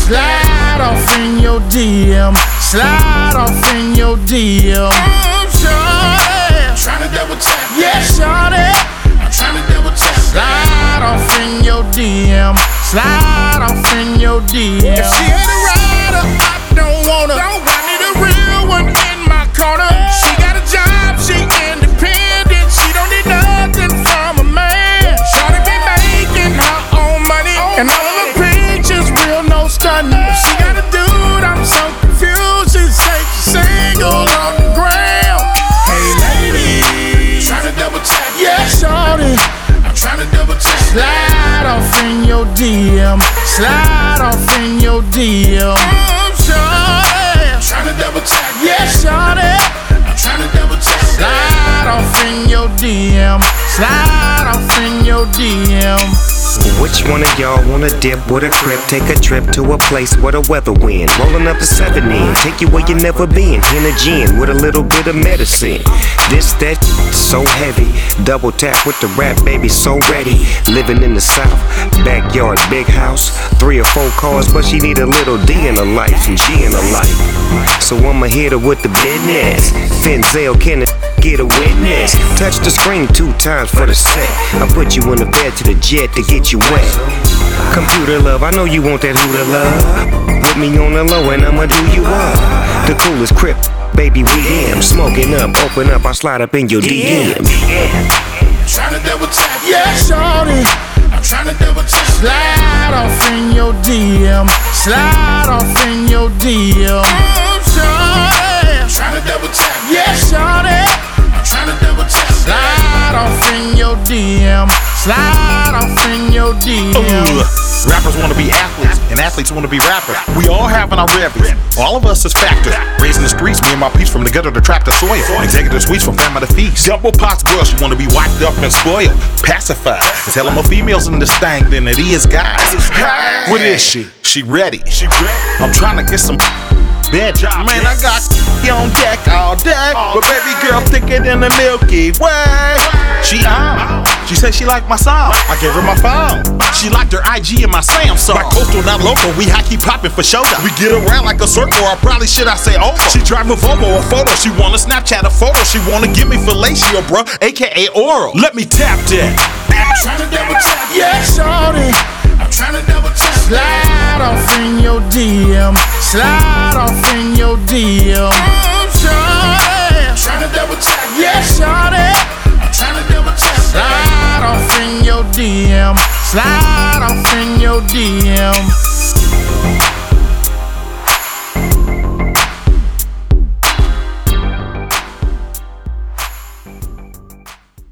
Slide off in your DM. Slide off in your DM. Shawty, Tryna double tap. yeah, shawty. I'm tryna double tap. Slide off in your DM. Slide off in your DM. If she ain't a rider, I don't want her. I need a real one in my corner. She got a job, she independent. She don't need nothing from a man. Shawty be making her own money, and all of her pictures real, no stunning. If she got a dude, I'm so confused. She say she's single on the ground. Hey ladies, Tryna double tap. yeah, shawty. I'm tryna double tap. Slide off in your DM. Slide off in your DM. Shawty, Tryna double tap. yeah, shawty. I'm tryna double tap. Slide off in your DM. Slide off in your DM. Which one of y'all wanna dip with a crib? Take a trip to a place where the weather wind. Rolling up the 7 in, take you where you never been. In a gin with a little bit of medicine. This, that, so heavy. Double tap with the rap, baby, so ready. Living in the South, backyard, big house. 3 or 4 cars, but she need a little D in her life and G in her life. So I'ma hit her with the business. Finzel, can it get a witness? Touch the screen 2 times for the set. I put you in the bed to the jet to get you wet. Computer love, I know you want that hooter love. With me on the low and I'ma do you up. The coolest crip, baby, we am. Smoking up, open up, I slide up in your DM. Tryna double tap. Yeah, shawty. I'm tryna double tap. Slide off in your DM. Slide off in your DM. Shawty, Tryna double tap. yeah, shawty. I'm tryna double tap. Slide off in your DM. Slide off in your DM. Rappers wanna be athletes, and athletes wanna be rappers. We all having our revvies. All of us is factors. Raising the streets, me and my peeps from the gutter to tractor soil. Executive suites from family to feast. Double pots girl, she wanna be wiped up and spoiled. Pacified. Tell them more females in this thing than it is guys. What is she? She ready. I'm trying to get some bed. Man, I got on deck all day. But baby girl thicker than the Milky Way. She said she liked my song. I gave her my phone. She liked her IG and my Samsung. My coastal, not local. We high key popping for shoulder. We get around like a circle. Or probably should I say over. She drive a Volvo, a photo. She wanna Snapchat a photo. She wanna give me fellatio, bro, aka oral. Let me tap that. I'm tryna double tap. Yeah, shawty. I'm tryna double tap. Slide off in your DM. Slide off in your DM. Shawty, Tryna double tap. yeah, shawty. I'm tryna double tap. Slide off in your DM. Slide off in your DM.